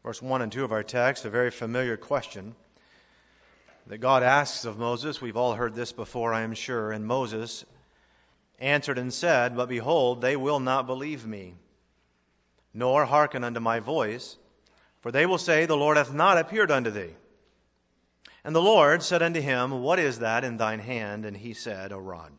Verse 1 and 2 of our text, a very familiar question that God asks of Moses. We've all heard this before, I am sure. And Moses answered and said, But behold, they will not believe me, nor hearken unto my voice, for they will say, The Lord hath not appeared unto thee. And the Lord said unto him, What is that in thine hand? And he said, A rod.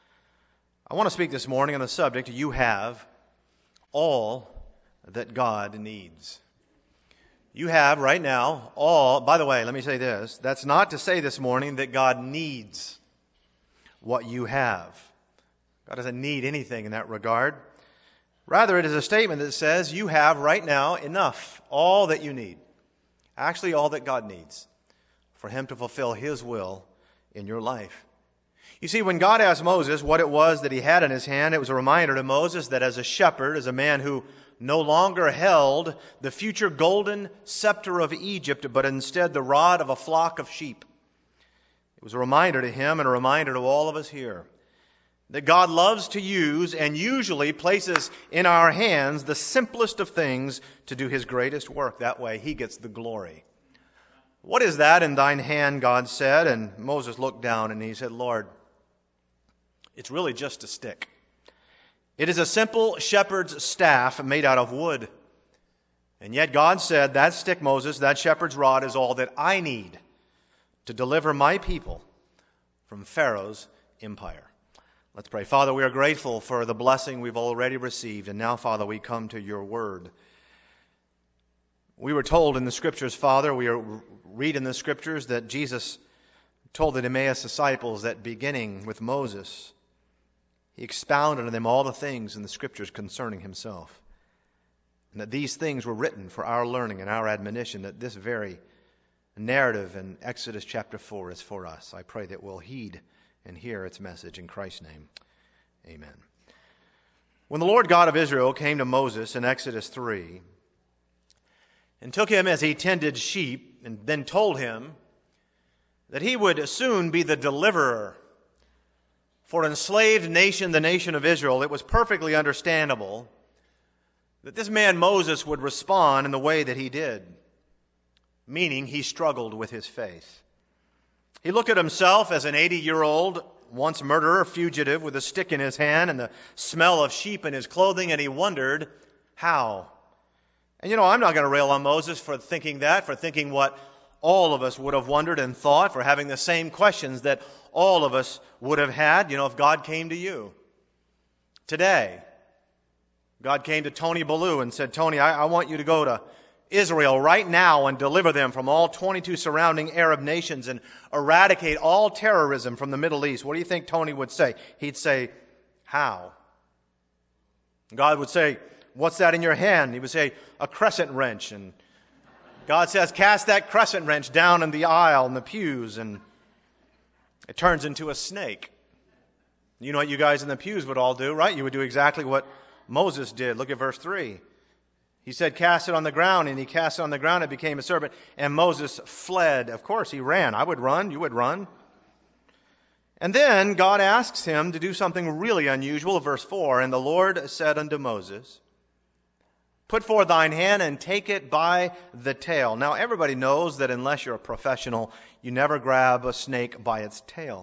I want to speak this morning on the subject, you have all that God needs. You have right now all, by the way, let me say this. That's not to say this morning that God needs what you have. God doesn't need anything in that regard. Rather, it is a statement that says you have right now enough, all that you need. Actually, all that God needs for Him to fulfill His will in your life. You see, when God asked Moses what it was that he had in his hand, it was a reminder to Moses that as a shepherd, as a man who no longer held the future golden scepter of Egypt, but instead the rod of a flock of sheep. It was a reminder to him and a reminder to all of us here that God loves to use and usually places in our hands the simplest of things to do His greatest work. That way He gets the glory. What is that in thine hand, God said? And Moses looked down and he said, Lord, it's really just a stick. It is a simple shepherd's staff made out of wood. And yet God said, that stick, Moses, that shepherd's rod is all that I need to deliver my people from Pharaoh's empire. Let's pray. Father, we are grateful for the blessing we've already received. And now, Father, we come to your word. We were told in the Scriptures, Father, we read in the Scriptures that Jesus told the Emmaus disciples that beginning with Moses, He expounded to them all the things in the Scriptures concerning Himself. And that these things were written for our learning and our admonition, that this very narrative in Exodus chapter 4 is for us. I pray that we'll heed and hear its message in Christ's name. Amen. When the Lord God of Israel came to Moses in Exodus 3 and took him as he tended sheep and then told him that he would soon be the deliverer for an enslaved nation, the nation of Israel, it was perfectly understandable that this man Moses would respond in the way that he did, meaning he struggled with his faith. He looked at himself as an 80-year-old, once murderer, fugitive, with a stick in his hand and the smell of sheep in his clothing, and he wondered, how? And I'm not going to rail on Moses for thinking that, for thinking what all of us would have wondered and thought, for having the same questions that all of us would have had, if God came to you. Today, God came to Tony Ballou and said, Tony, I want you to go to Israel right now and deliver them from all 22 surrounding Arab nations and eradicate all terrorism from the Middle East. What do you think Tony would say? He'd say, how? God would say, what's that in your hand? He would say, a crescent wrench. And God says, cast that crescent wrench down in the aisle in the pews, and it turns into a snake. You know what you guys in the pews would all do, right? You would do exactly what Moses did. Look at verse 3. He said, cast it on the ground, and he cast it on the ground, it became a serpent, and Moses fled. Of course, he ran. I would run. You would run. And then God asks him to do something really unusual. Verse 4, and the Lord said unto Moses, put forth thine hand and take it by the tail. Now, everybody knows that unless you're a professional, you never grab a snake by its tail.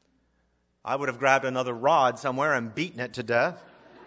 I would have grabbed another rod somewhere and beaten it to death.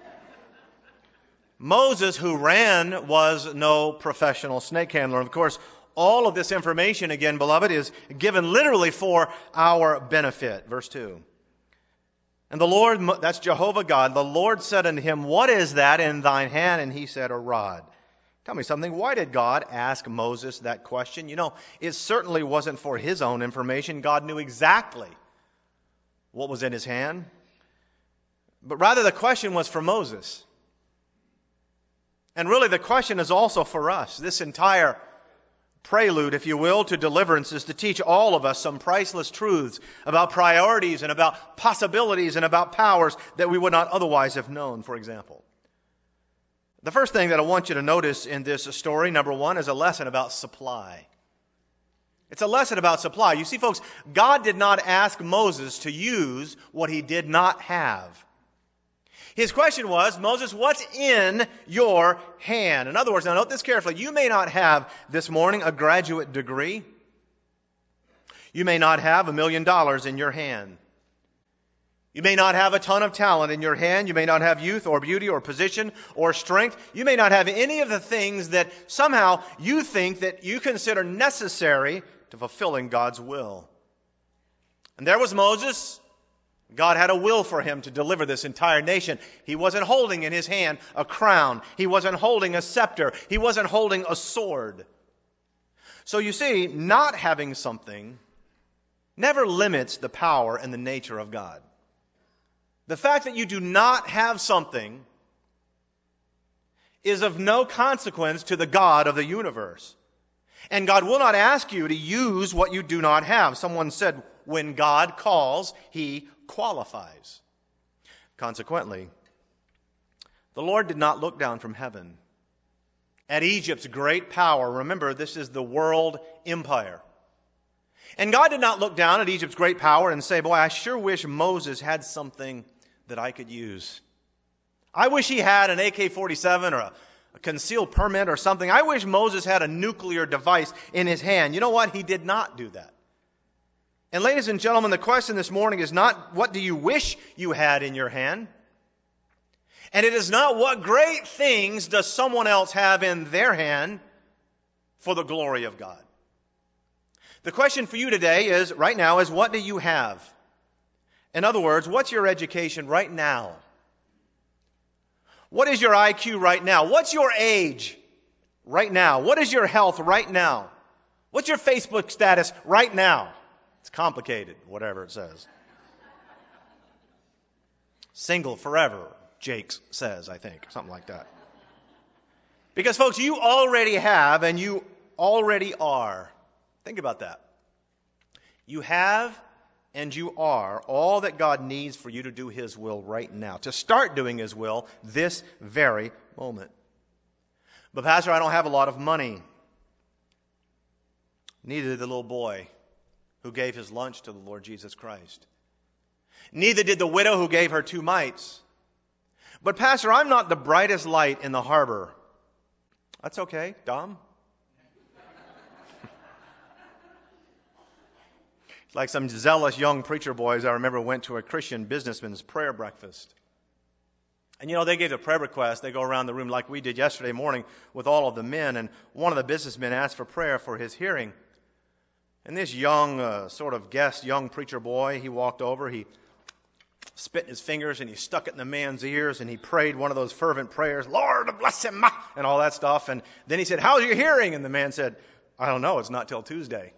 Moses, who ran, was no professional snake handler. Of course, all of this information, again, beloved, is given literally for our benefit. Verse 2. And the Lord, that's Jehovah God, the Lord said unto him, what is that in thine hand? And he said, a rod. Tell me something. Why did God ask Moses that question? It certainly wasn't for his own information. God knew exactly what was in his hand. But rather the question was for Moses. And really the question is also for us. This entire prelude, if you will, to deliverance is to teach all of us some priceless truths about priorities and about possibilities and about powers that we would not otherwise have known, for example. The first thing that I want you to notice in this story, number one, is a lesson about supply. It's a lesson about supply. You see, folks, God did not ask Moses to use what he did not have. His question was, Moses, what's in your hand? In other words, now note this carefully. You may not have this morning a graduate degree. You may not have $1 million in your hand. You may not have a ton of talent in your hand. You may not have youth or beauty or position or strength. You may not have any of the things that somehow you think that you consider necessary to fulfilling God's will. And there was Moses. God had a will for him to deliver this entire nation. He wasn't holding in his hand a crown. He wasn't holding a scepter. He wasn't holding a sword. So you see, not having something never limits the power and the nature of God. The fact that you do not have something is of no consequence to the God of the universe. And God will not ask you to use what you do not have. Someone said, when God calls, He qualifies. Consequently, the Lord did not look down from heaven at Egypt's great power. Remember, this is the world empire. And God did not look down at Egypt's great power and say, boy, I sure wish Moses had something that I could use. I wish he had an AK-47 or a concealed permit or something. I wish Moses had a nuclear device in his hand. You know what? He did not do that. And ladies and gentlemen, the question this morning is not what do you wish you had in your hand? And it is not what great things does someone else have in their hand for the glory of God. The question for you today is, right now, is what do you have? In other words, what's your education right now? What is your IQ right now? What's your age right now? What is your health right now? What's your Facebook status right now? It's complicated, whatever it says. Single forever, Jake says, I think, something like that. Because, folks, you already have and you already are. Think about that. You have and you are all that God needs for you to do His will right now, to start doing His will this very moment. But, Pastor, I don't have a lot of money. Neither did the little boy who gave his lunch to the Lord Jesus Christ. Neither did the widow who gave her 2 mites. But, Pastor, I'm not the brightest light in the harbor. That's okay, Dom. Like some zealous young preacher boys I remember went to a Christian businessman's prayer breakfast. And you know, they gave a prayer request. They go around the room like we did yesterday morning with all of the men. And one of the businessmen asked for prayer for his hearing. And this young, sort of guest, young preacher boy, he walked over, he spit in his fingers and he stuck it in the man's ears and he prayed one of those fervent prayers, Lord bless him, and all that stuff. And then he said, how's your hearing? And the man said, I don't know, it's not till Tuesday.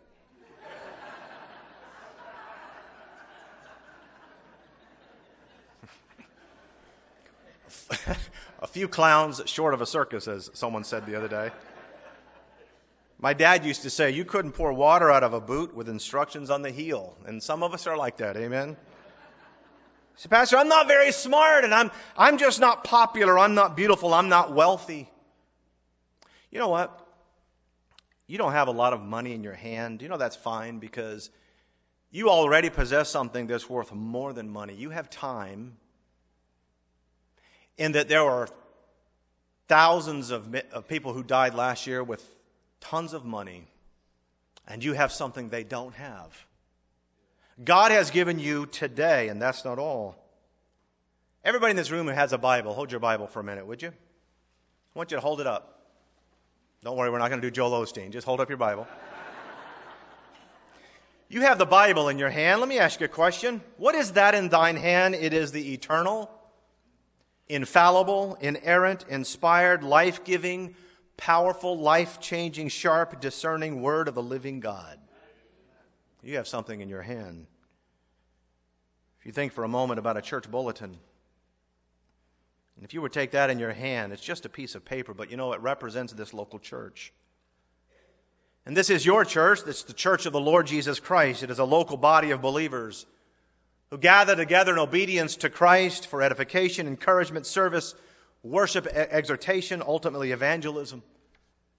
A few clowns short of a circus, as someone said the other day. My dad used to say, you couldn't pour water out of a boot with instructions on the heel. And some of us are like that, amen? He said, Pastor, I'm not very smart, and I'm just not popular, I'm not beautiful, I'm not wealthy. You know what? You don't have a lot of money in your hand. You know that's fine, because you already possess something that's worth more than money. You have time. In that there are thousands of people who died last year with tons of money, and you have something they don't have. God has given you today, and that's not all. Everybody in this room who has a Bible, hold your Bible for a minute, would you? I want you to hold it up. Don't worry, we're not going to do Joel Osteen. Just hold up your Bible. You have the Bible in your hand. Let me ask you a question. What is that in thine hand? It is the eternal, infallible, inerrant, inspired, life-giving, powerful, life-changing, sharp, discerning Word of the living God. You have something in your hand. If you think for a moment about a church bulletin, and if you were to take that in your hand, it's just a piece of paper, but you know it represents this local church. And this is your church. It's the church of the Lord Jesus Christ. It is a local body of believers who gather together in obedience to Christ for edification, encouragement, service, worship, exhortation, ultimately evangelism.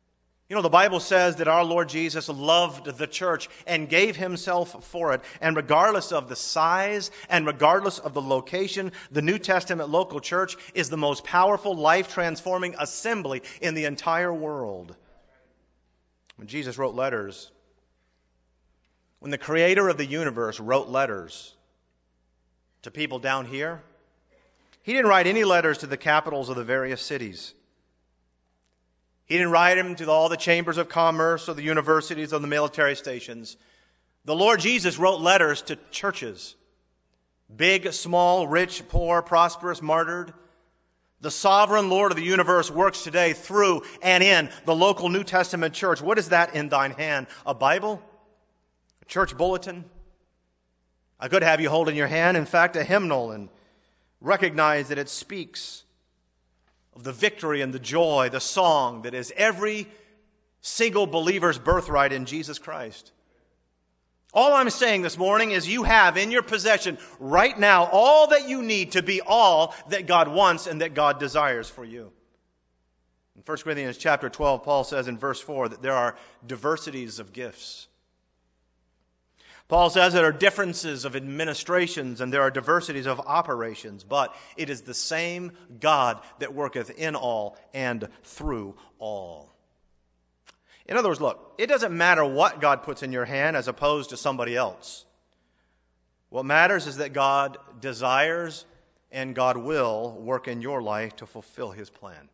You know, the Bible says that our Lord Jesus loved the church and gave himself for it. And regardless of the size and regardless of the location, the New Testament local church is the most powerful, life-transforming assembly in the entire world. When Jesus wrote letters, when the creator of the universe wrote letters to people down here, he didn't write any letters to the capitals of the various cities. He didn't write them to all the chambers of commerce or the universities or the military stations. The Lord Jesus wrote letters to churches. Big, small, rich, poor, prosperous, martyred. The sovereign Lord of the universe works today through and in the local New Testament church. What is that in thine hand? A Bible? A church bulletin? I could have you hold in your hand, in fact, a hymnal, and recognize that it speaks of the victory and the joy, the song that is every single believer's birthright in Jesus Christ. All I'm saying this morning is you have in your possession right now all that you need to be all that God wants and that God desires for you. In 1 Corinthians chapter 12, Paul says in verse 4 that there are diversities of gifts. Paul says there are differences of administrations and there are diversities of operations, but it is the same God that worketh in all and through all. In other words, look, it doesn't matter what God puts in your hand as opposed to somebody else. What matters is that God desires and God will work in your life to fulfill his plan.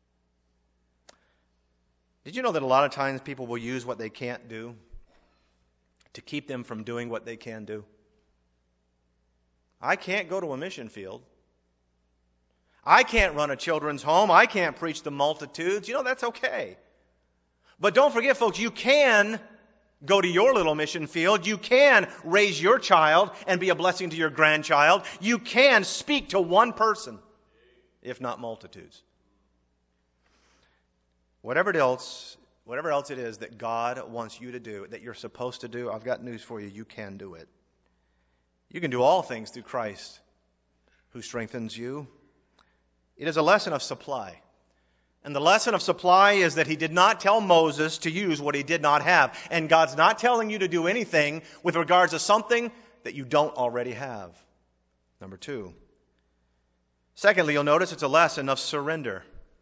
Did you know that a lot of times people will use what they can't do to keep them from doing what they can do? I can't go to a mission field. I can't run a children's home. I can't preach to multitudes. You know, that's okay. But don't forget, folks, you can go to your little mission field. You can raise your child and be a blessing to your grandchild. You can speak to one person, if not multitudes. Whatever else it is that God wants you to do, that you're supposed to do, I've got news for you. You can do it. You can do all things through Christ who strengthens you. It is a lesson of supply. And the lesson of supply is that he did not tell Moses to use what he did not have. And God's not telling you to do anything with regards to something that you don't already have. Number 2. Secondly, you'll notice it's a lesson of surrender.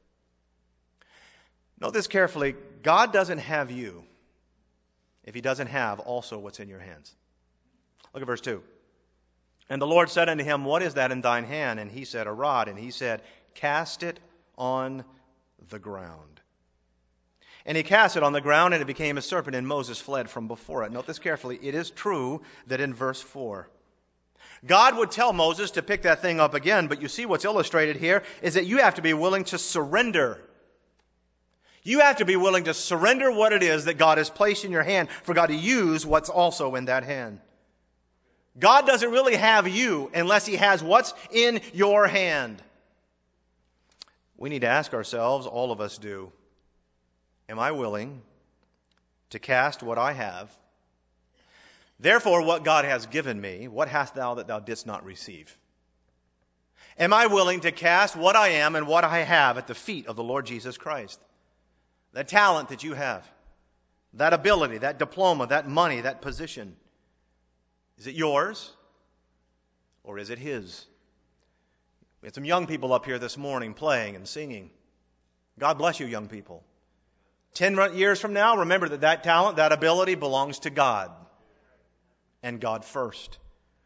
Note this carefully. God doesn't have you if he doesn't have also what's in your hands. Look at verse 2. And the Lord said unto him, What is that in thine hand? And he said, A rod. And he said, Cast it on the ground. And he cast it on the ground, and it became a serpent, and Moses fled from before it. Note this carefully. It is true that in verse 4, God would tell Moses to pick that thing up again, but you see what's illustrated here is that you have to be willing to surrender. You have to be willing to surrender what it is that God has placed in your hand for God to use what's also in that hand. God doesn't really have you unless he has what's in your hand. We need to ask ourselves, all of us do, am I willing to cast what I have? Therefore, what God has given me, what hast thou that thou didst not receive? Am I willing to cast what I am and what I have at the feet of the Lord Jesus Christ? That talent that you have, that ability, that diploma, that money, that position, is it yours or is it his? We had some young people up here this morning playing and singing. God bless you, young people. 10 years from now, remember that talent, that ability belongs to God. And God first.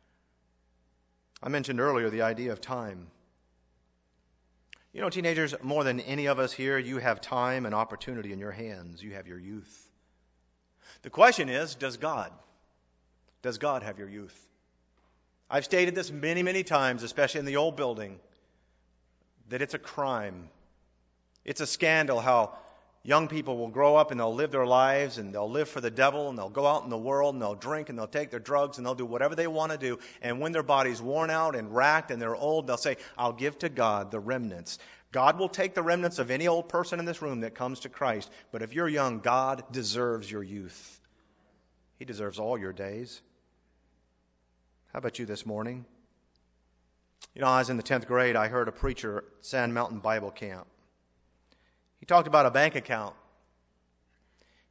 I mentioned earlier the idea of time. You know, teenagers, more than any of us here, you have time and opportunity in your hands. You have your youth. The question is, does God have your youth? I've stated this many, many times, especially in the old building, that it's a crime. It's a scandal how young people will grow up and they'll live their lives and they'll live for the devil and they'll go out in the world and they'll drink and they'll take their drugs and they'll do whatever they want to do. And when their body's worn out and racked and they're old, they'll say, I'll give to God the remnants. God will take the remnants of any old person in this room that comes to Christ. But if you're young, God deserves your youth. He deserves all your days. How about you this morning? You know, I was in the 10th grade. I heard a preacher at Sand Mountain Bible Camp. He talked about a bank account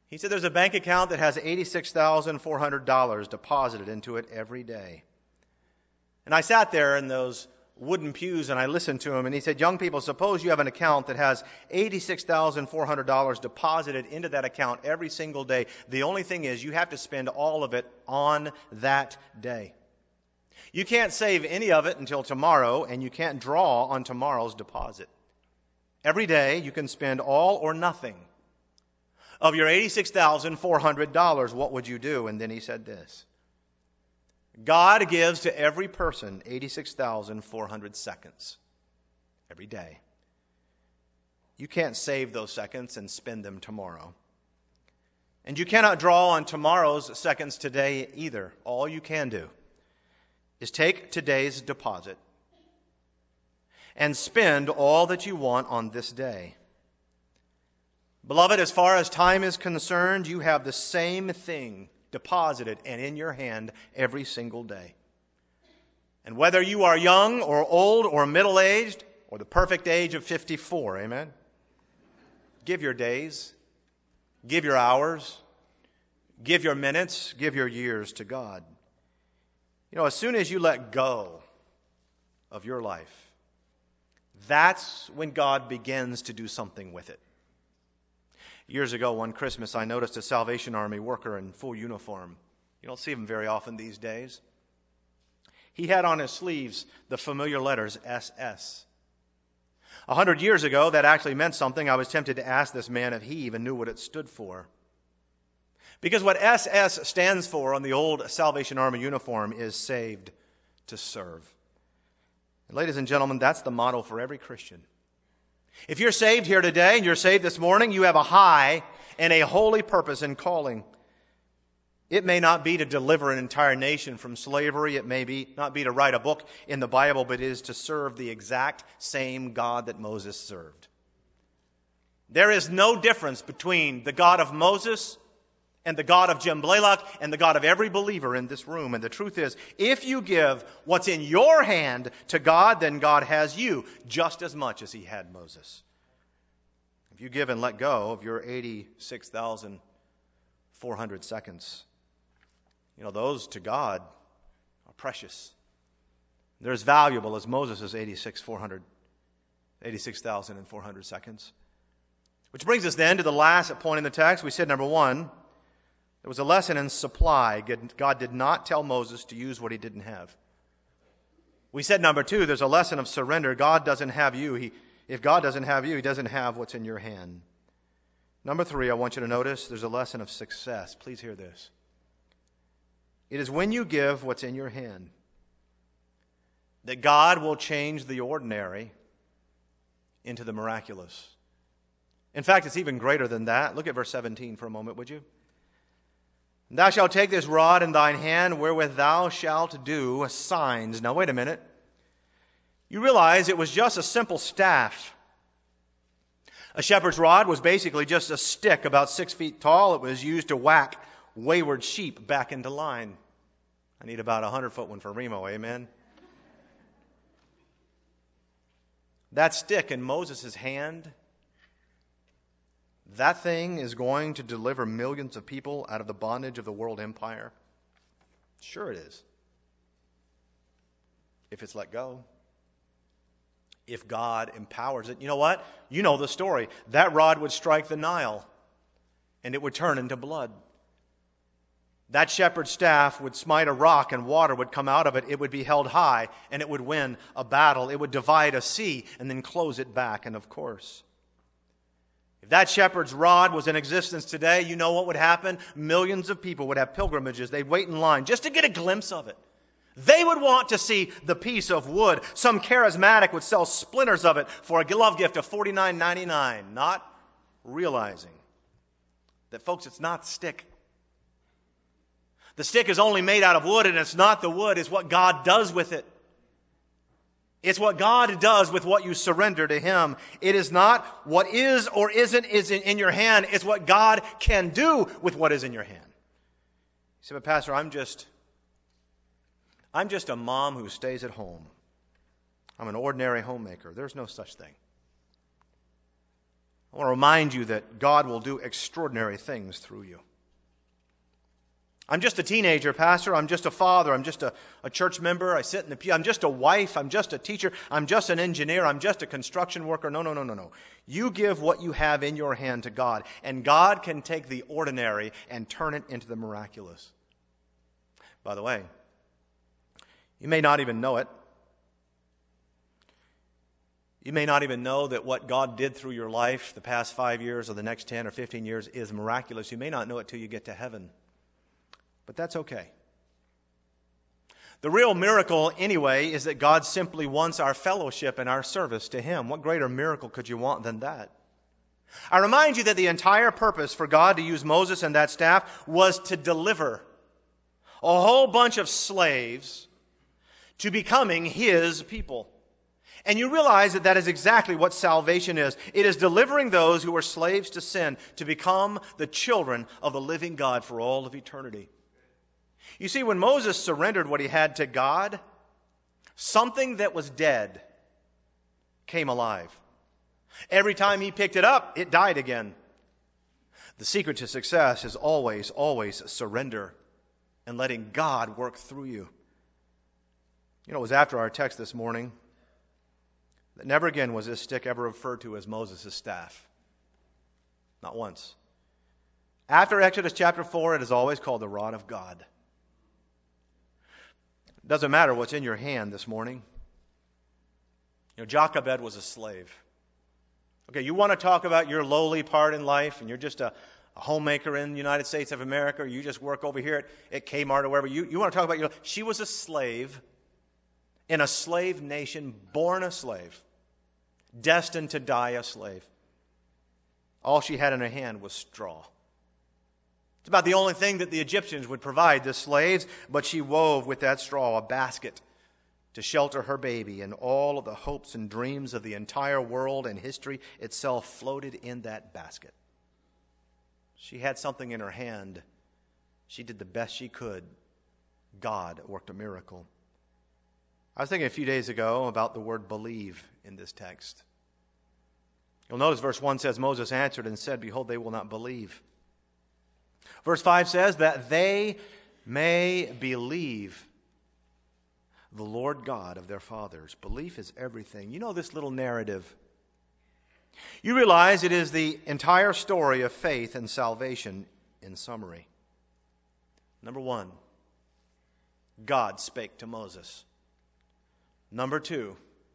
He said there's a bank account that has $86,400 deposited into it every day. And I sat there in those wooden pews and I listened to him, and he said, young people, suppose you have an account that has $86,400 deposited into that account every single day. The only thing is you have to spend all of it on that day. You can't save any of it until tomorrow, and you can't draw on tomorrow's deposit. Every day you can spend all or nothing of your $86,400. What would you do? And then he said this: God gives to every person 86,400 seconds every day. You can't save those seconds and spend them tomorrow. And you cannot draw on tomorrow's seconds today either. All you can do is take today's deposit and spend all that you want on this day. Beloved, as far as time is concerned, you have the same thing deposited and in your hand every single day. And whether you are young or old or middle-aged or the perfect age of 54, amen? Give your days, give your hours, give your minutes, give your years to God. You know, as soon as you let go of your life, that's when God begins to do something with it. Years ago, one Christmas, I noticed a Salvation Army worker in full uniform. You don't see them very often these days. He had on his sleeves the familiar letters SS. 100 years ago, that actually meant something. I was tempted to ask this man if he even knew what it stood for. Because what SS stands for on the old Salvation Army uniform is saved to serve. And ladies and gentlemen, that's the motto for every Christian. If you're saved here today and you're saved this morning, you have a high and a holy purpose and calling. It may not be to deliver an entire nation from slavery. It may not be to write a book in the Bible, but it is to serve the exact same God that Moses served. There is no difference between the God of Moses and the God of Jim Blaylock and the God of every believer in this room. And the truth is, if you give what's in your hand to God, then God has you just as much as he had Moses. If you give and let go of your 86,400 seconds, you know, those to God are precious. They're as valuable as Moses' 86,400 seconds. Which brings us then to the last point in the text. We said, number one, there was a lesson in supply. God did not tell Moses to use what he didn't have. We said, number two, there's a lesson of surrender. God doesn't have you. If God doesn't have you, he doesn't have what's in your hand. Number three, I want you to notice there's a lesson of success. Please hear this. It is when you give what's in your hand that God will change the ordinary into the miraculous. In fact, it's even greater than that. Look at verse 17 for a moment, would you? Thou shalt take this rod in thine hand, wherewith thou shalt do signs. Now, wait a minute. You realize it was just a simple staff. A shepherd's rod was basically just a stick about 6 feet tall. It was used to whack wayward sheep back into line. I need about a 100-foot one for Remo, amen? That stick in Moses' hand, that thing is going to deliver millions of people out of the bondage of the world empire. Sure it is. If it's let go. If God empowers it. You know what? You know the story. That rod would strike the Nile, and it would turn into blood. That shepherd's staff would smite a rock, and water would come out of it. It would be held high, and it would win a battle. It would divide a sea, and then close it back. And of course, if that shepherd's rod was in existence today, you know what would happen? Millions of people would have pilgrimages. They'd wait in line just to get a glimpse of it. They would want to see the piece of wood. Some charismatic would sell splinters of it for a love gift of $49.99, not realizing that, folks, it's not stick. The stick is only made out of wood, and it's not the wood. It's what God does with it. It's what God does with what you surrender to him. It is not what is or isn't in your hand. It's what God can do with what is in your hand. You say, but Pastor, I'm just a mom who stays at home. I'm an ordinary homemaker. There's no such thing. I want to remind you that God will do extraordinary things through you. I'm just a teenager, Pastor. I'm just a father. I'm just a church member. I sit in the pew. I'm just a wife. I'm just a teacher. I'm just an engineer. I'm just a construction worker. No. You give what you have in your hand to God, and God can take the ordinary and turn it into the miraculous. By the way, you may not even know it. You may not even know that what God did through your life the past 5 years or the next 10 or 15 years is miraculous. You may not know it till you get to heaven. But that's okay. The real miracle, anyway, is that God simply wants our fellowship and our service to Him. What greater miracle could you want than that? I remind you that the entire purpose for God to use Moses and that staff was to deliver a whole bunch of slaves to becoming His people. And you realize that that is exactly what salvation is. It is delivering those who were slaves to sin to become the children of the living God for all of eternity. You see, when Moses surrendered what he had to God, something that was dead came alive. Every time he picked it up, it died again. The secret to success is always surrender and letting God work through you. You know, it was after our text this morning that never again was this stick ever referred to as Moses' staff. Not once. After Exodus chapter 4, it is always called the rod of God. It doesn't matter what's in your hand this morning. You know, Jochebed was a slave. Okay, you want to talk about your lowly part in life and you're just a homemaker in the United States of America, or you just work over here at Kmart or wherever. You want to talk about she was a slave in a slave nation, born a slave, destined to die a slave. All she had in her hand was straw. It's about the only thing that the Egyptians would provide the slaves, but she wove with that straw a basket to shelter her baby, and all of the hopes and dreams of the entire world and history itself floated in that basket. She had something in her hand. She did the best she could. God worked a miracle. I was thinking a few days ago about the word believe in this text. You'll notice verse 1 says, Moses answered and said, behold, they will not believe. Verse 5 says that they may believe the Lord God of their fathers. Belief is everything. You know this little narrative. You realize it is the entire story of faith and salvation in summary. Number 1, God spake to Moses. Number 2,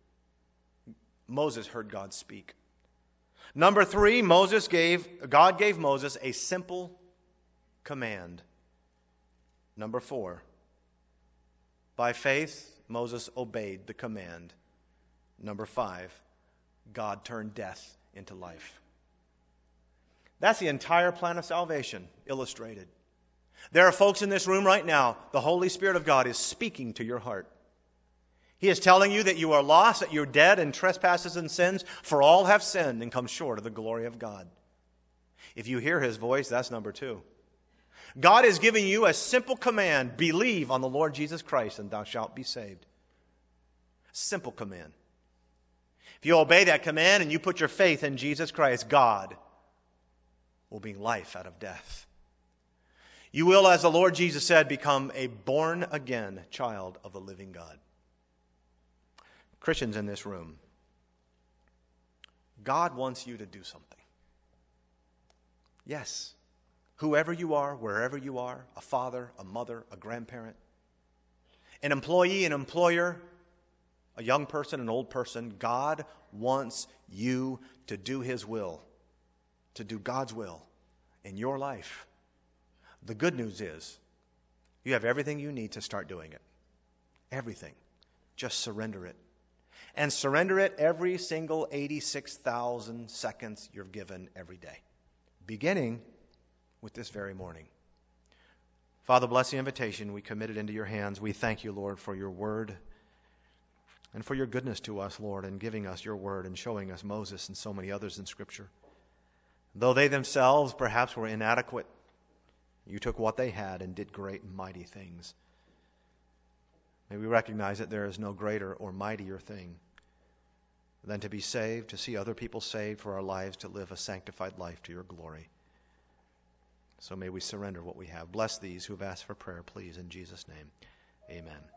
Moses heard God speak. Number 3, God gave Moses a simple command. Number 4, by faith, Moses obeyed the command. Number 5, God turned death into life. That's the entire plan of salvation illustrated. There are folks in this room right now, the Holy Spirit of God is speaking to your heart. He is telling you that you are lost, that you're dead in trespasses and sins, for all have sinned and come short of the glory of God. If you hear His voice, that's number 2. God is giving you a simple command: believe on the Lord Jesus Christ and thou shalt be saved. Simple command. If you obey that command and you put your faith in Jesus Christ, God will bring life out of death. You will, as the Lord Jesus said, become a born-again child of the living God. Christians in this room, God wants you to do something. Yes. Whoever you are, wherever you are, a father, a mother, a grandparent, an employee, an employer, a young person, an old person, God wants you to do His will, to do God's will in your life. The good news is you have everything you need to start doing it. Everything. Just surrender it. And surrender it every single 86,000 seconds you're given every day, beginning with this very morning. Father, bless the invitation. We commit it into your hands. We thank you, Lord, for your word and for your goodness to us, Lord, in giving us your word and showing us Moses and so many others in Scripture. Though they themselves perhaps were inadequate, you took what they had and did great and mighty things. May we recognize that there is no greater or mightier thing than to be saved, to see other people saved, for our lives to live a sanctified life to your glory. So may we surrender what we have. Bless these who have asked for prayer, please, in Jesus' name. Amen.